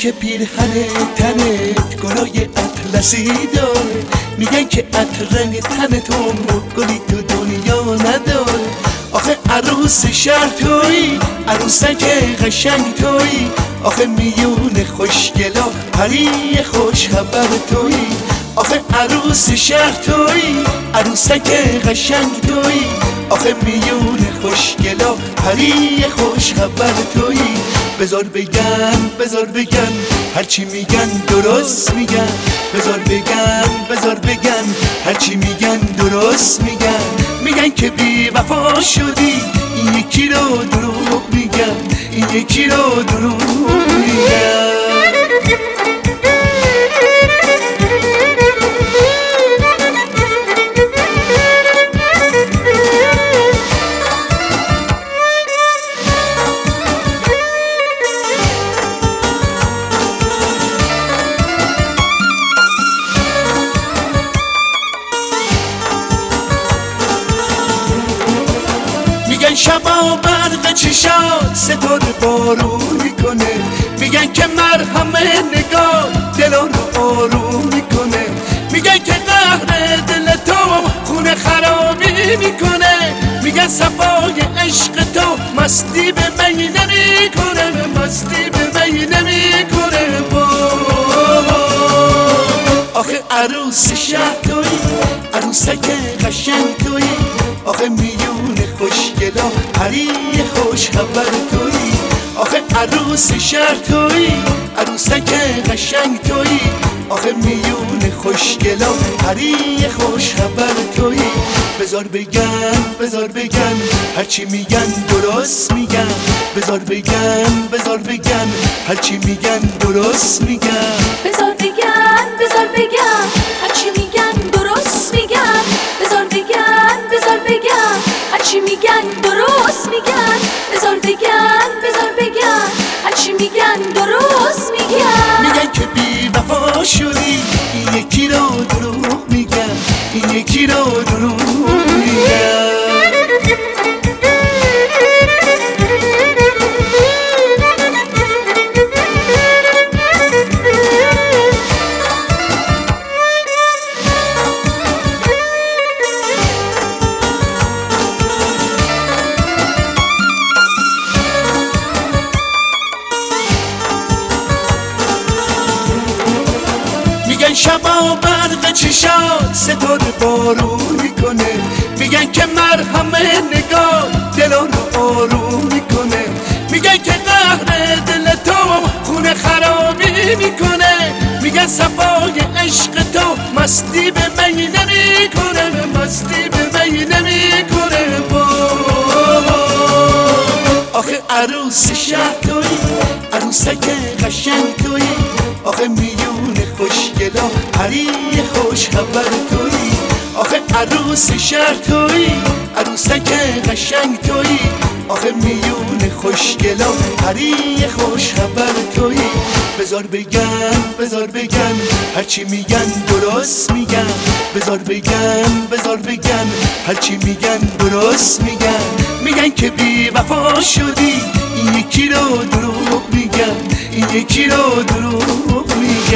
که پیرهن تنت گلای اطلسی داره، میگن که رنگ تن تو گلی تو دنیا نداره. آخه عروس شهر تویی، عروسک قشنگ تویی، آخه میون خوشگلا پری خوش خبر تویی. آخه عروس شهر تویی، عروسک قشنگ تویی، آخه میون خوشگلا پری خوش خبر تویی. بذار بگن بذار بگن هرچی میگن درست میگن، بذار بگن هرچی میگن درست میگن. میگن که بی وفا شدی، این یکی رو دروغ میگن، این یکی رو دروغ میگن. میگن شبا برق چشات ستاره بارون میکنه، میگن که مرهم نگاه دلان رو آروم میکنه، میگن که قهر دل تو خونه خرابی میکنه، میگن صفای عشق تو مستی به من نمیکنه، مستی به من نمیکنه. آخه عروس شهر تویی، عروسک قشنگ تویی، آخه میون خوشگلا پری خوش خبر تویی. آخه عروس شهر تویی، عروسک قشنگ تویی، آخه میون خوشگلا پری خوش خبر تویی. بذار بگن هرچی میگن درست میگن، بذار بگن هرچی میگن درست میگن. بذار بگن هرچی میگن درست میگن، بذار بگن هرچی میگن درست میگن، بذار بگن هرچی میگن درست میگن. میگن که بی وفا شدی، این یکی رو دروغ میگن، این یکی رو دروغ میگن. میگن شبا برق چشات ستاره بارون میکنه، میگن که مرهم نگاه دلان رو آروم میکنه، میگن که قهر دل تو خونه خرابی میکنه، میگن صفای عشق تو مستی به من نمیکنه، مستی به من نمیکنه. آخه عروس شهر تویی، عروسک قشنگ تویی، آخه میون خوشگلا پری خوش خبر تویی. آخه عروس شهر تویی، عروسک قشنگ تویی، آخه میون خوشگلا پری خوش خبر تویی. بذار بگن هرچی میگن درست میگن، بذار بگن هرچی میگن درست میگن. میگن که بی وفا شدی، این یکی رو دروغ میگن، این یکی رو دروغ میگن.